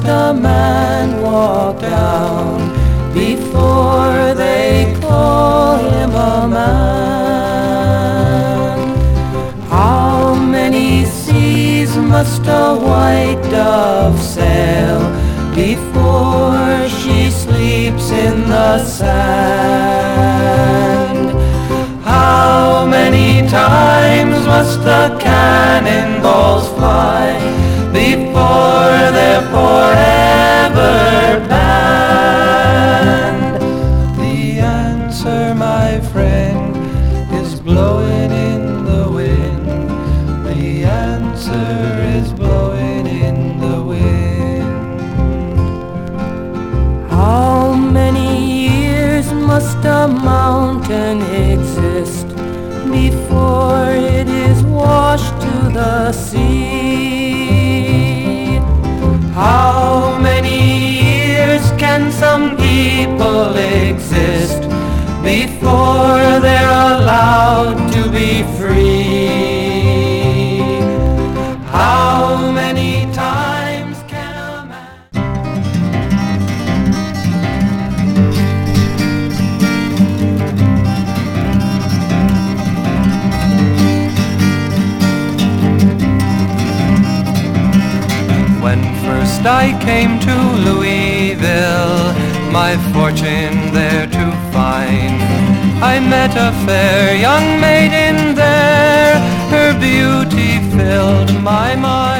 a man walk down before they call him a man? How many seas must a white dove sail before she sleeps in the sand? How many times must the cannonballs fly before they're forever banned? The answer, my friend, is blowing in the wind. The answer is blowing in the wind. How many years must a mountain exist before it is washed to the sea? How many years can some people exist before they're allowed to be free? How many times can a man... When first I came to Louisville, my fortune there to find, I met a fair young maiden there, her beauty filled my mind.